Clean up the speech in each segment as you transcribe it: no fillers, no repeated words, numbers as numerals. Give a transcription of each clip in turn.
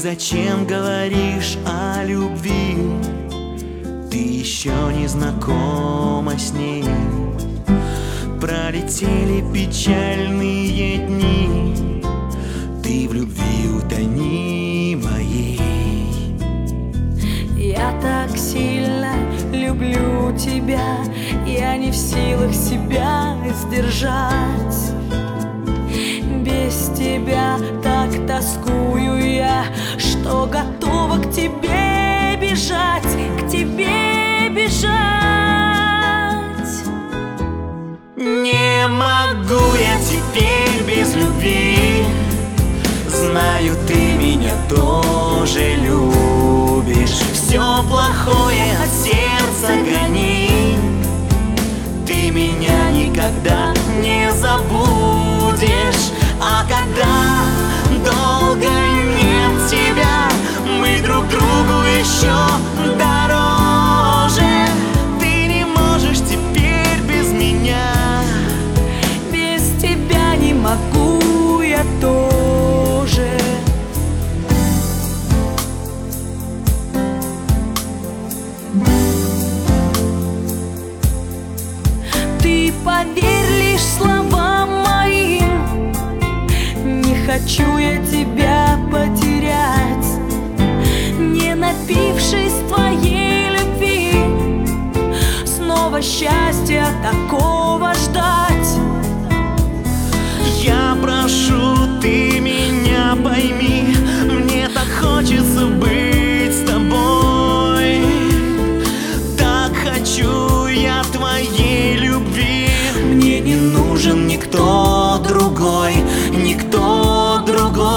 зачем говоришь о любви? Ты еще не знакома с ней. Пролетели печальные дни, ты в любви утони моей. Я так сильно люблю тебя, я не в силах себя сдержать. Без тебя так тоскую я, что готова к тебе бежать, к тебе бежать. Не могу я теперь без любви. Знаю, ты меня тоже любишь. Все плохое от сердца гони. Ты меня никогда не забудешь. А когда долго нет тебя, мы друг другу еще дороже. Ты не можешь теперь без меня. Без тебя не могу я тоже. Ты поверь лишь словам моим, не хочу я тебя потерять. Не напившись твоей любви, снова счастья такого ждать. Я прошу, ты меня пойми, мне так хочется быть с тобой. Так хочу я твоей любви. Мне не нужен никто другой, никто другой.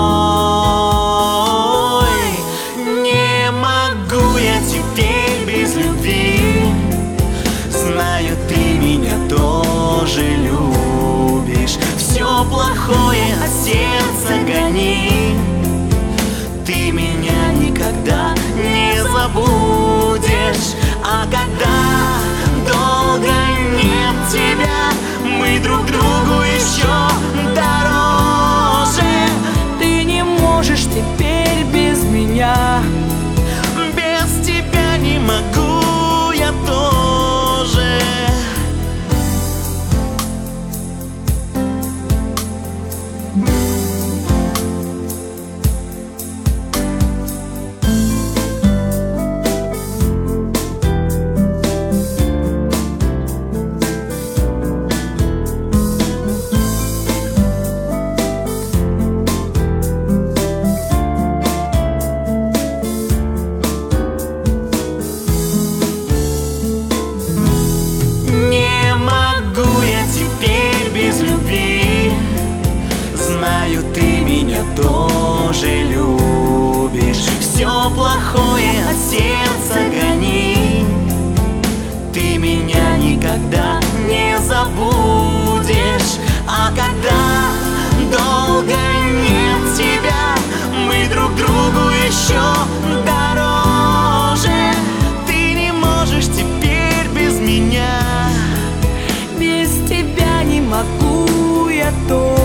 Не могу я теперь без любви. Знаю, ты меня тоже любишь. Все плохое от сердца гони. Ты меня никогда не забудешь. А когда долго нет тебя, мы друг другу еще дороже. Ты не можешь теперь без меня. Без тебя не могу я тоже. Знаю, ты меня тоже любишь. Все плохое от сердца гони. Ты меня никогда не забудешь. А когда долго нет тебя, мы друг другу еще дороже. Ты не можешь теперь без меня. Без тебя не могу я тоже.